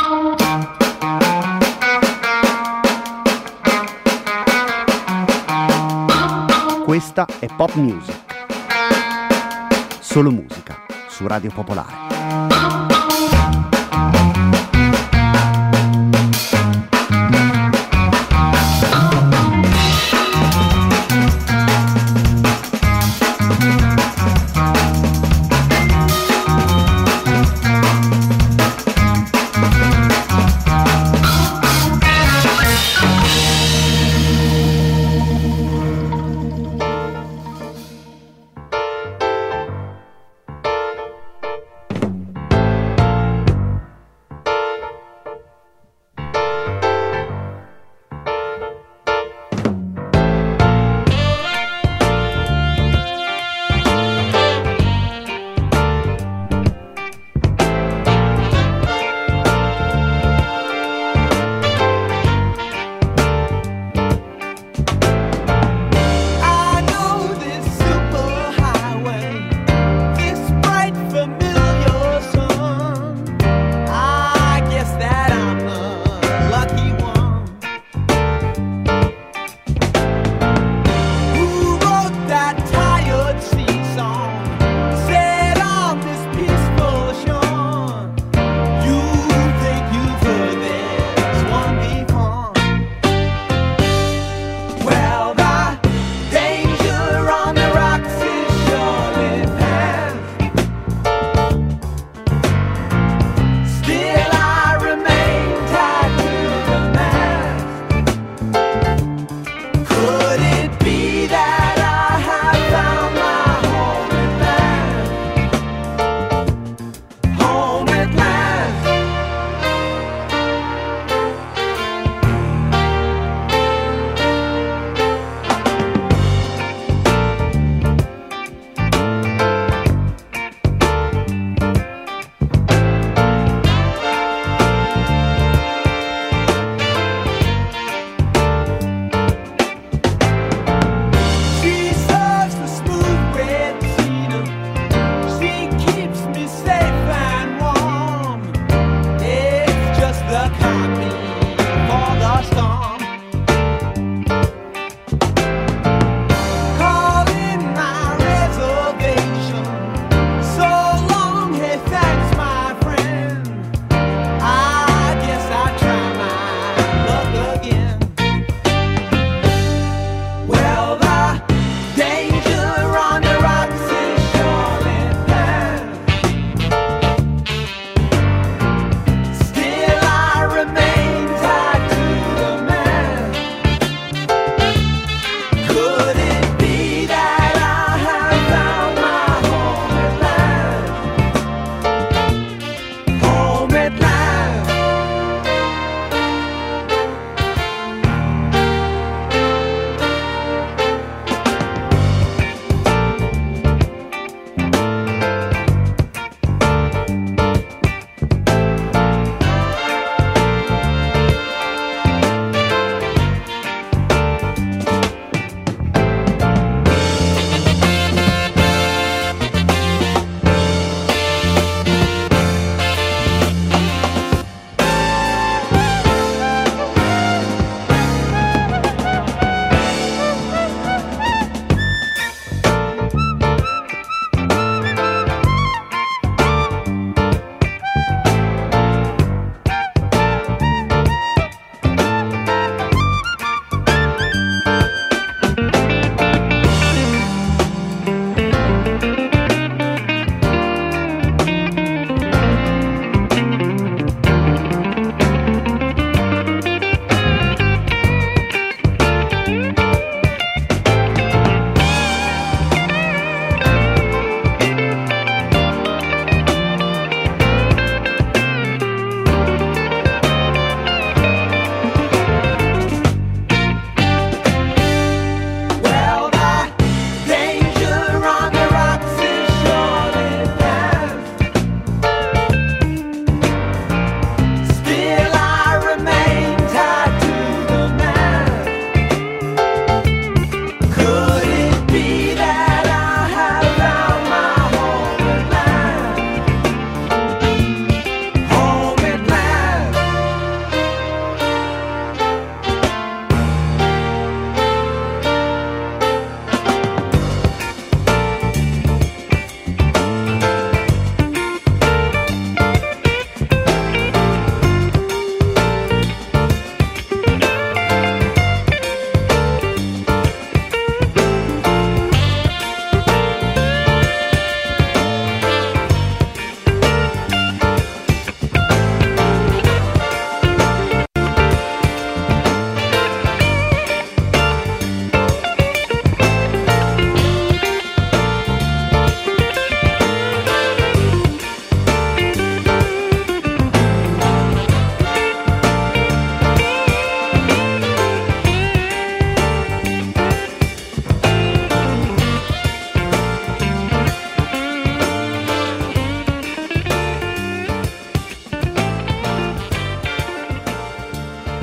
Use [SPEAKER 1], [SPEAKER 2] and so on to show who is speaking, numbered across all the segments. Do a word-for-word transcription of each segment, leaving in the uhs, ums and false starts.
[SPEAKER 1] Questa è Pop Music. Solo musica su Radio Popolare.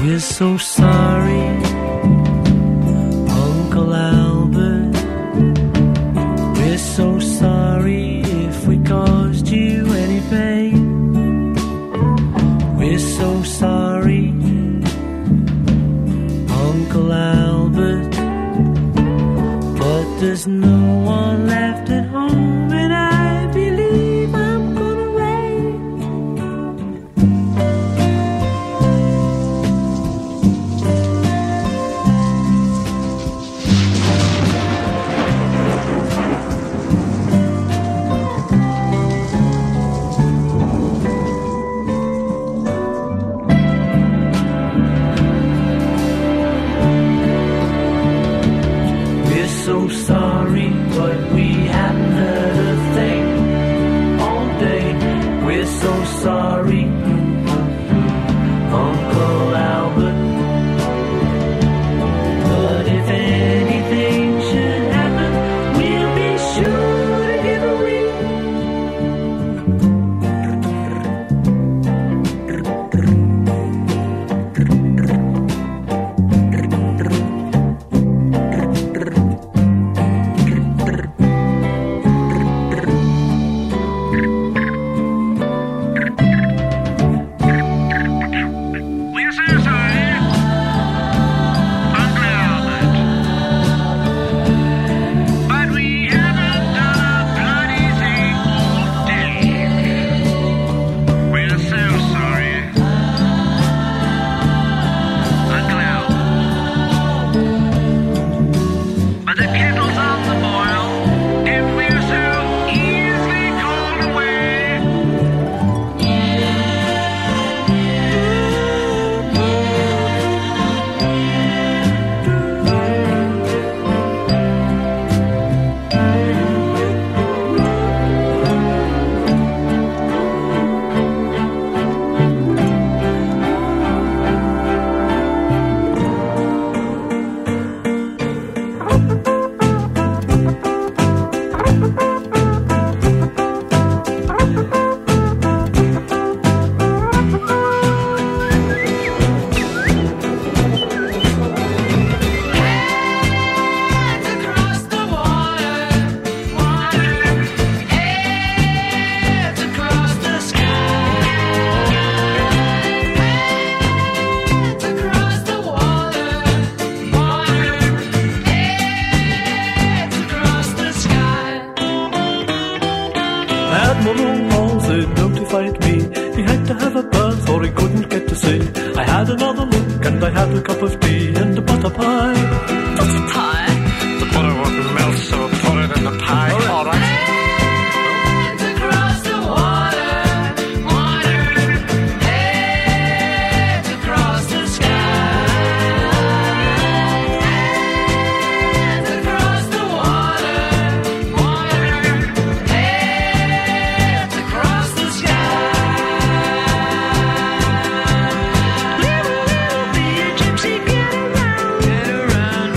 [SPEAKER 2] We're so sorry, Uncle Albert. We're so sorry if we caused you any pain. We're so sorry, Uncle Albert. But there's no one left at home, and I believe I'm gonna rain. We're so sorry, but we haven't heard a thing all day. We're so sorry, Uncle Albert. But if anything should happen, we'll be sure to give a ring.
[SPEAKER 3] We're so sorry, Uncle Albert. But we haven't done a bloody thing all day. We're so sorry, Uncle Albert. But the kettle's on the boil, and we're so easily called away. Hands across the water, water. Hands across the sky. Hands across the water, water. Hands across the sky.
[SPEAKER 2] Admiral Halsey notified me he had to have a bath or he couldn't get to sea. I had another look and I had a cup of tea and a butter pie.
[SPEAKER 4] Butter pie? The butter wouldn't melt, so put it in the pie. All right.
[SPEAKER 3] Hands across the water, water. Hands across the sky. Hands across the water, water. Hands across the sky. Little, little bee gypsy, get around, get around.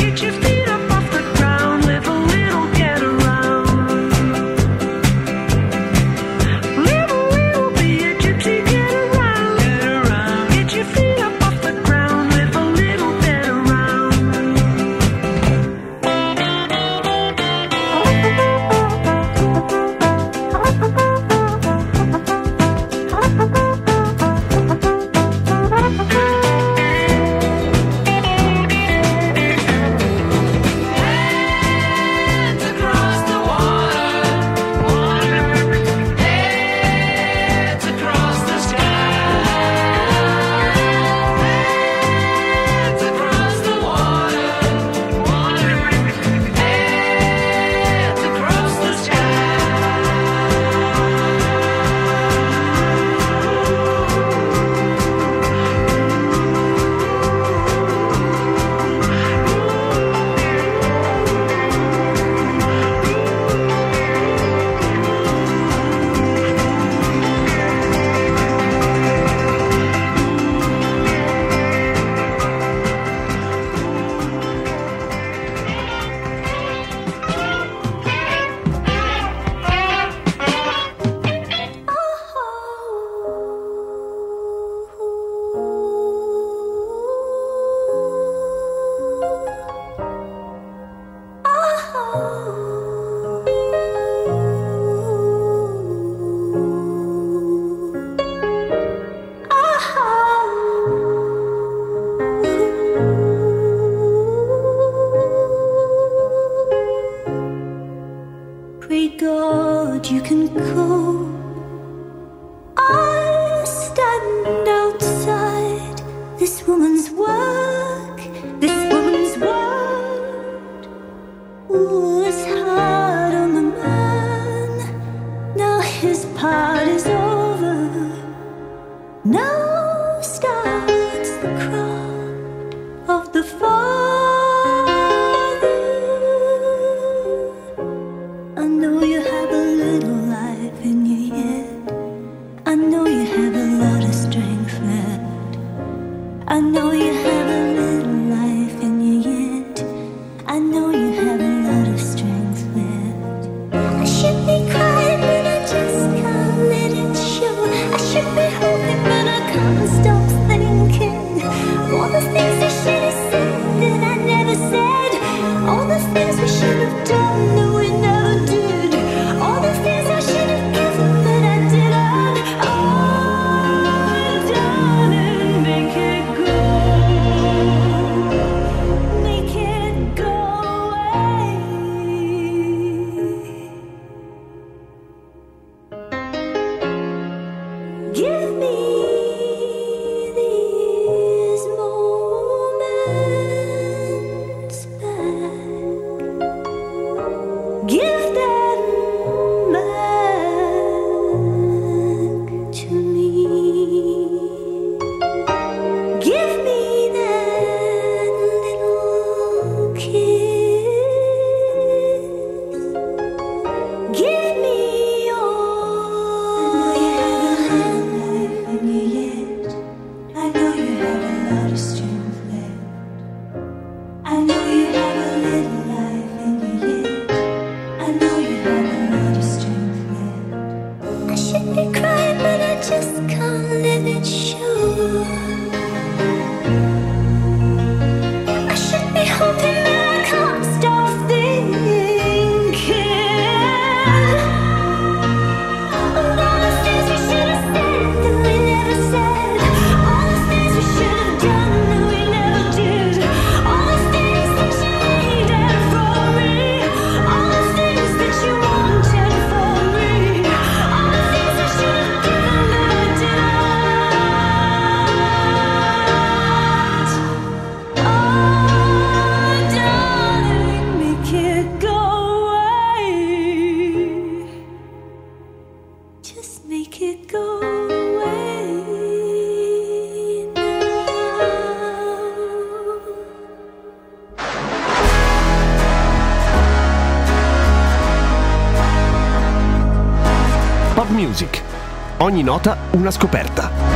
[SPEAKER 5] Music. Ogni nota una scoperta.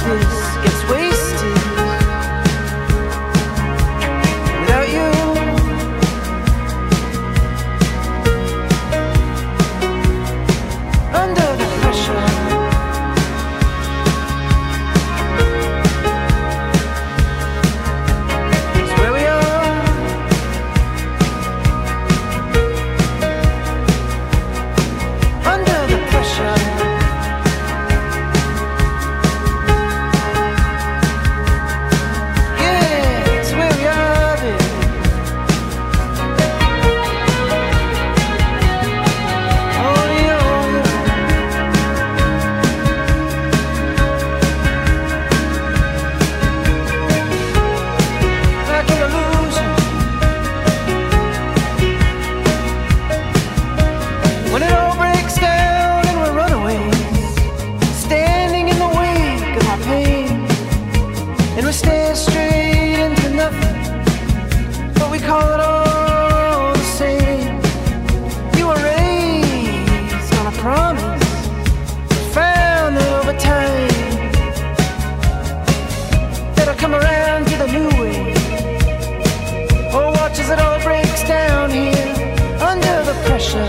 [SPEAKER 2] this gets wasted without you. Under the pressure, it's where we are. Under the pressure, yeah, it's where we are, baby. Oh, yeah, like an illusion. When it all breaks down and we're runaways, standing in the wake of our pain, and we stare straight into nothing, but we call it all the same. You were raised on a promise, found that over time that'll come around to the new way. Oh, watch as it all breaks down here under the pressure.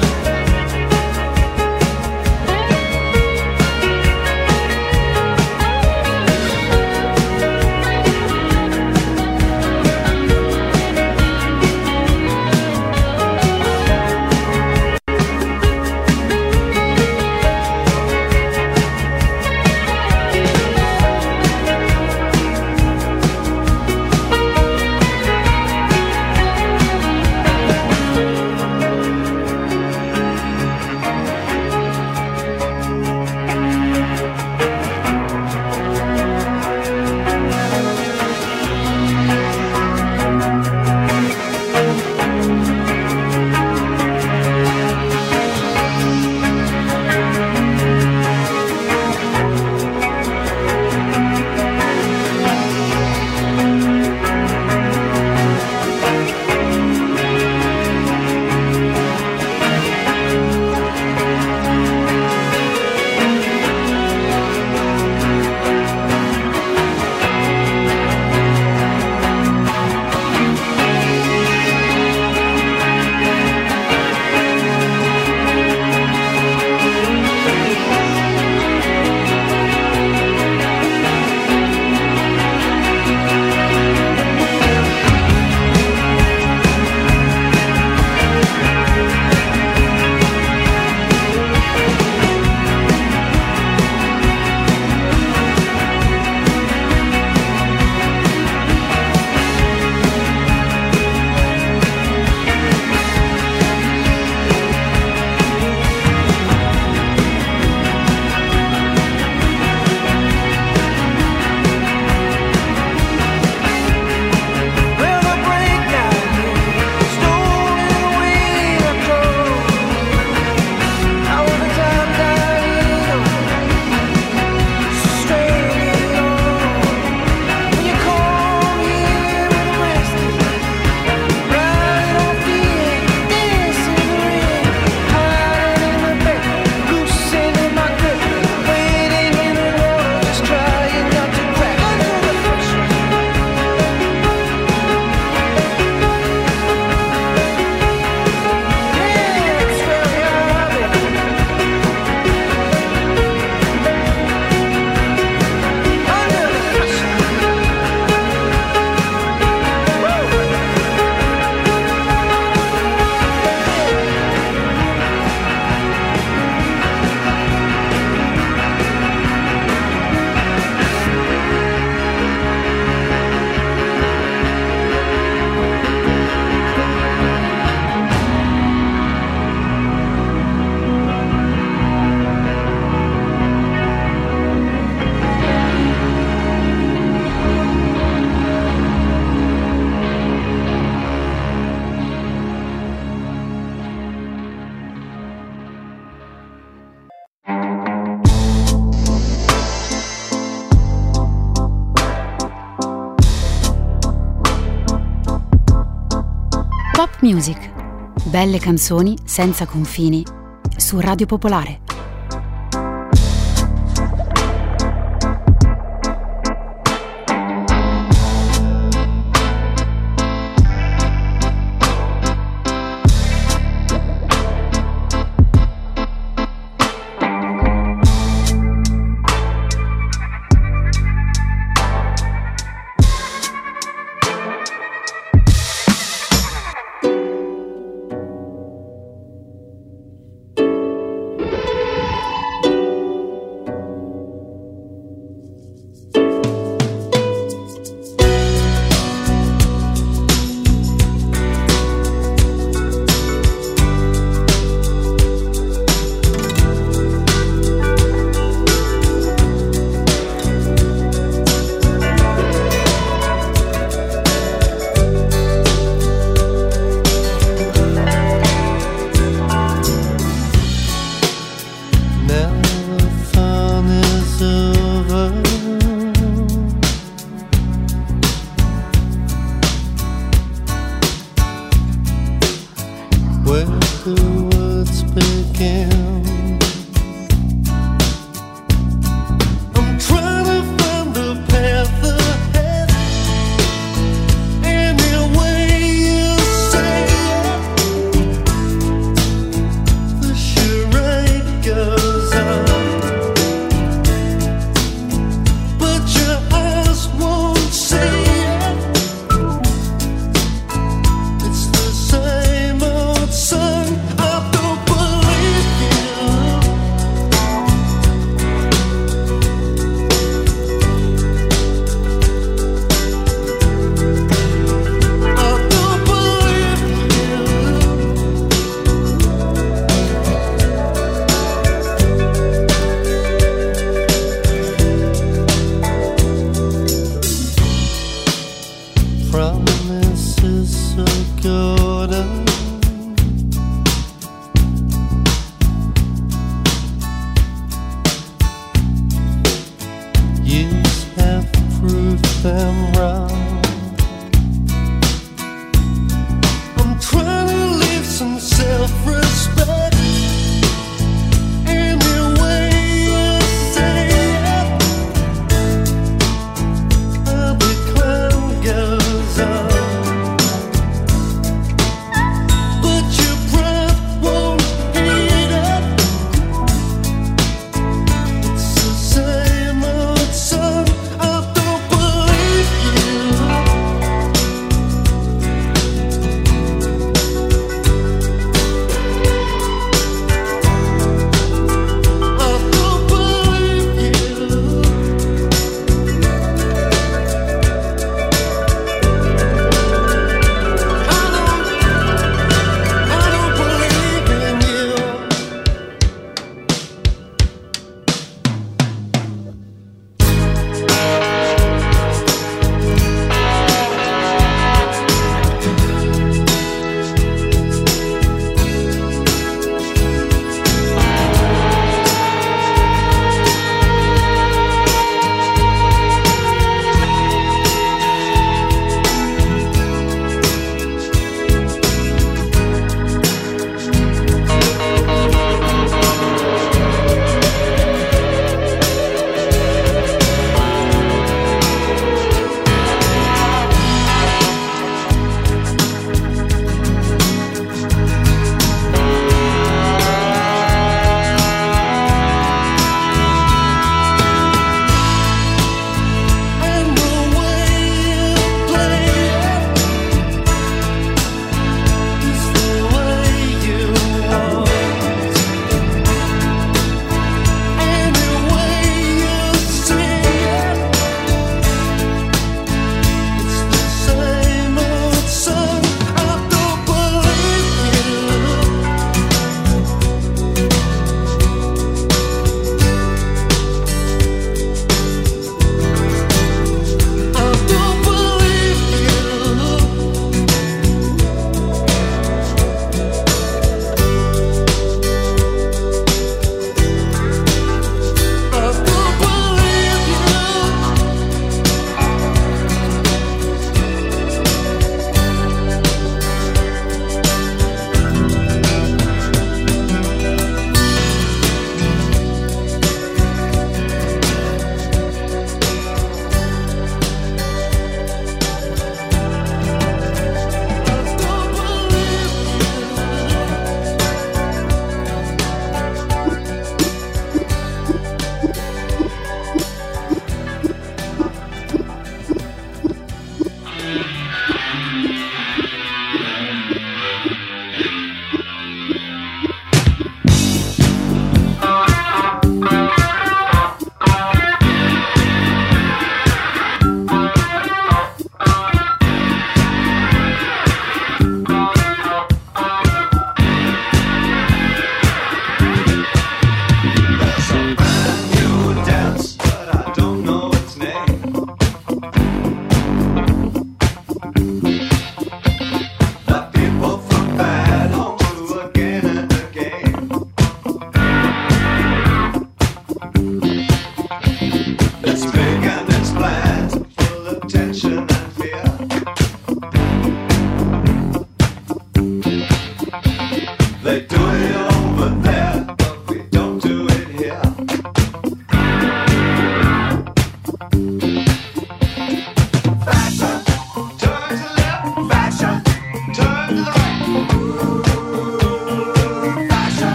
[SPEAKER 6] Pop Music. Belle canzoni senza confini su Radio Popolare.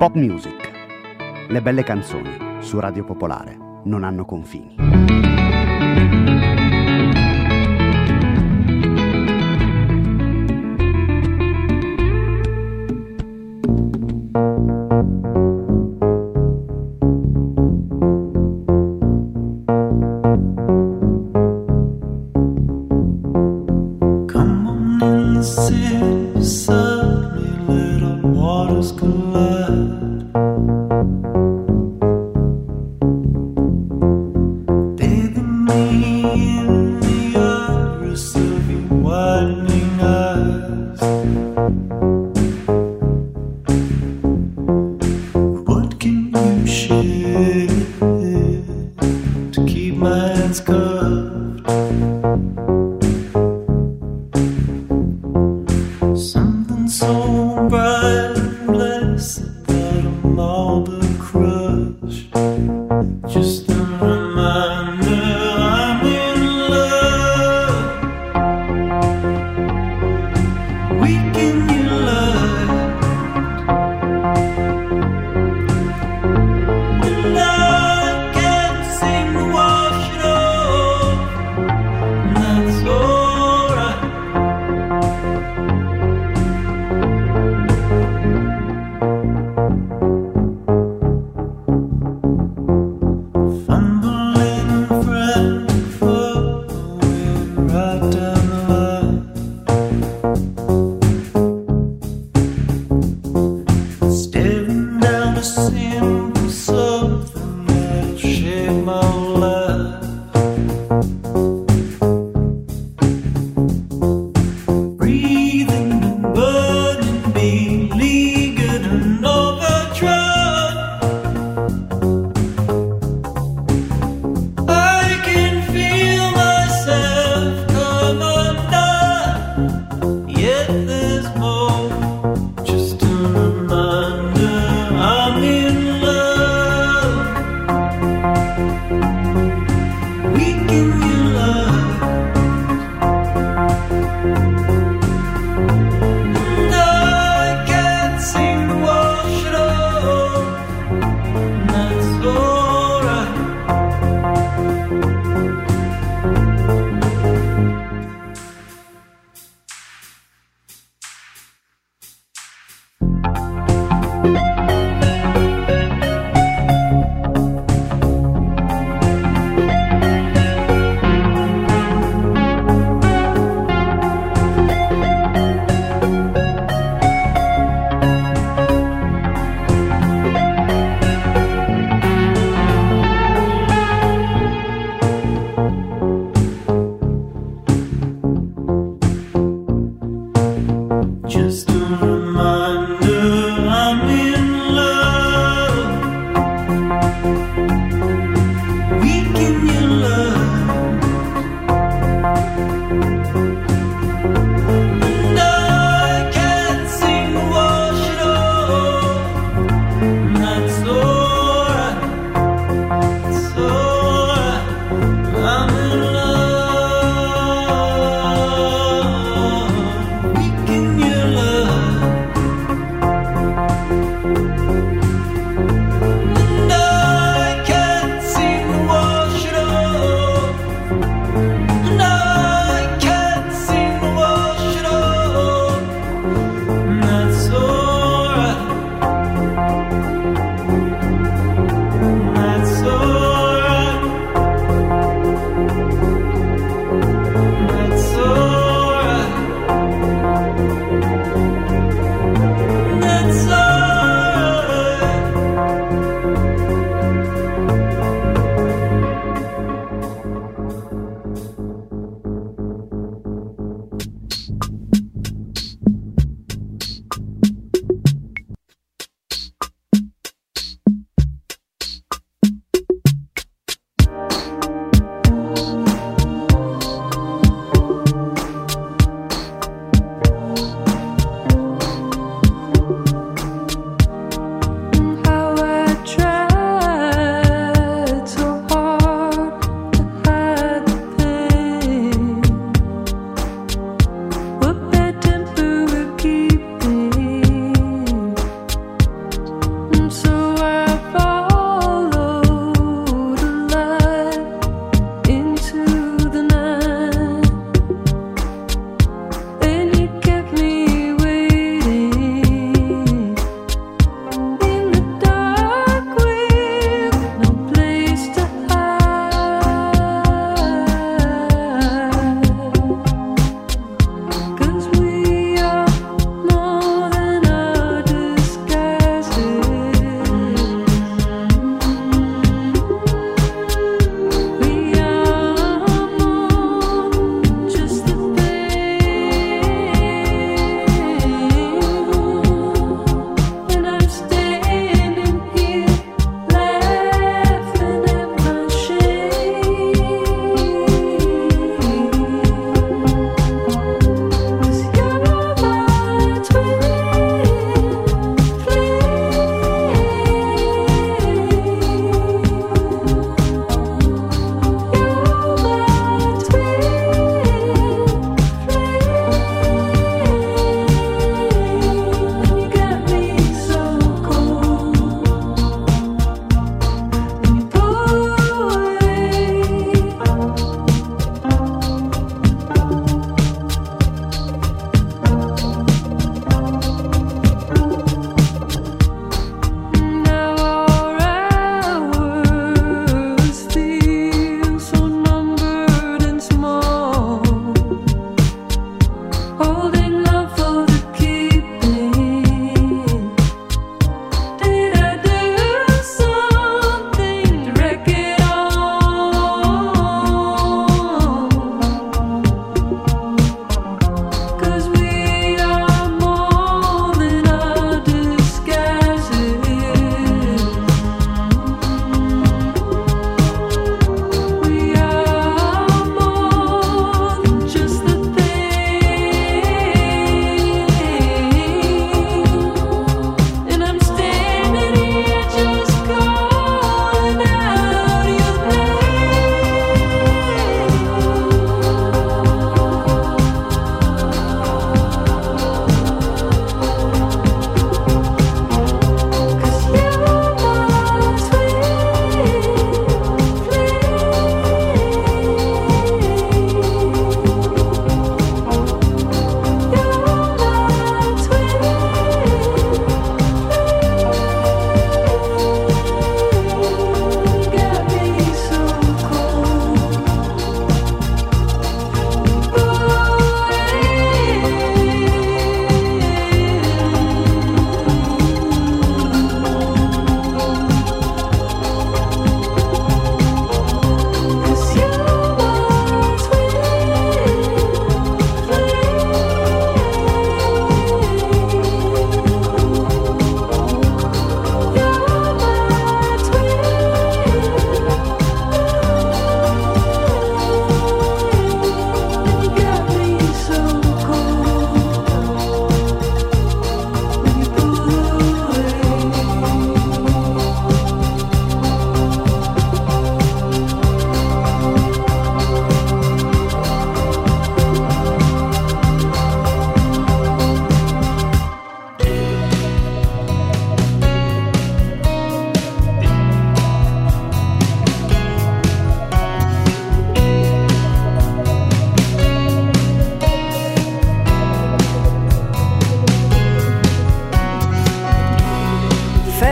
[SPEAKER 1] Pop Music. Le belle canzoni su Radio Popolare non hanno confini.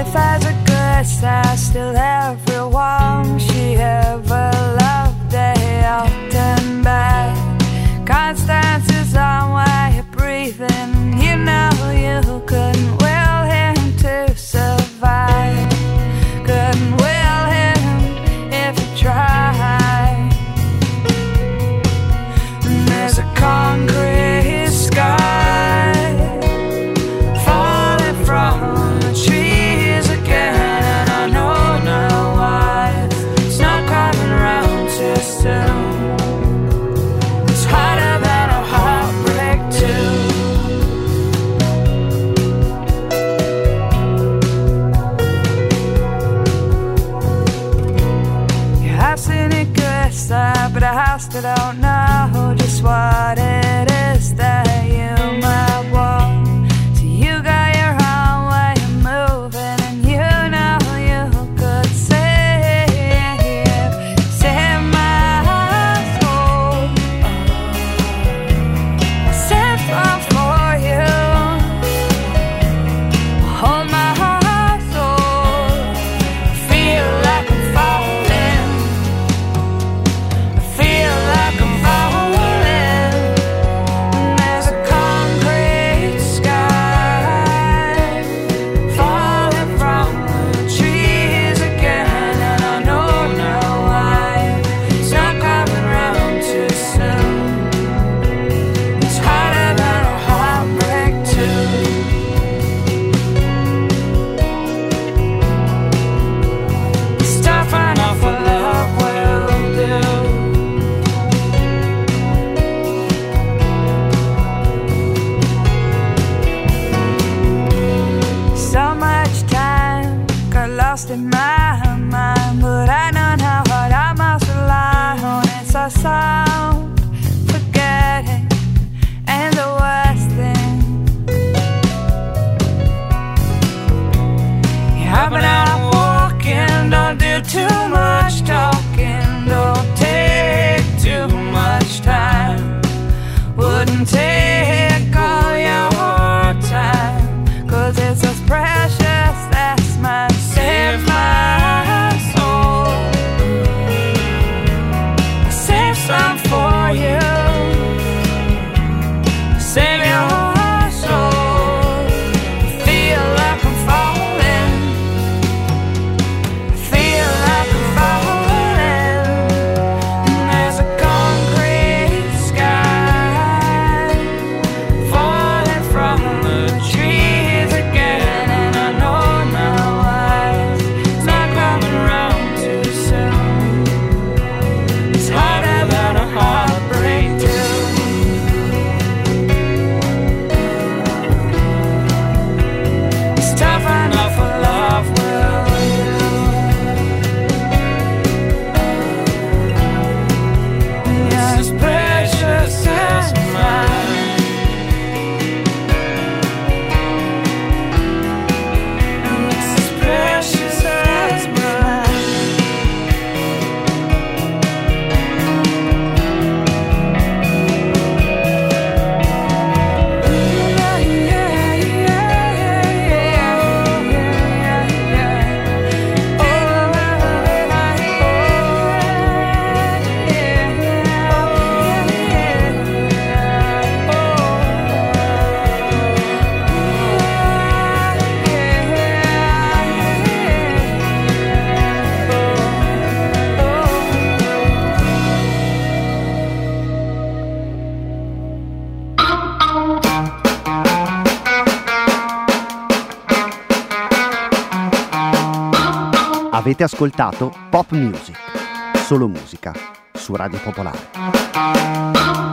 [SPEAKER 7] If as a good I still everyone she ever loved, they often bad. Constance is on while you're breathing. You know you couldn't will him to survive. Couldn't will him if you tried. And there's a concrete sky falling from the trees again, and I know now why. It's not coming around too soon. It's harder than a heartbreak too. Yeah, I've seen it good side, but I still don't know just what it is that you might want. So you got your own way of moving, and you know you could save, save my soul. I sent one for you. Hold my soul. I feel like I'm falling. I feel like I'm falling. And there's a concrete sky falling from the trees again, and I know now why. It's not coming round too soon. It's harder than a heartbreak too. It's tough enough what love will do. So much time got lost in my mind, but I know now what I must rely on. It's our sound, forgetting, and the worst thing. Yeah, I've been out walking, don't do too much talking, don't take too much time. Wouldn't take all your time, 'cause it's as precious as my save my soul. I save some for you. Save your soul. I feel like I'm falling. I feel like I'm falling. And there's a concrete sky falling from the trees again, and I know now why. It's not coming around too soon. It's harder than a heartbreak too. It's tough enough what love will do. Yeah, it's as precious as mine. It's as precious as mine. Yeah, yeah, yeah, yeah, yeah, yeah, yeah. Oh,
[SPEAKER 1] Avete ascoltato Pop Music, solo musica su Radio Popolare.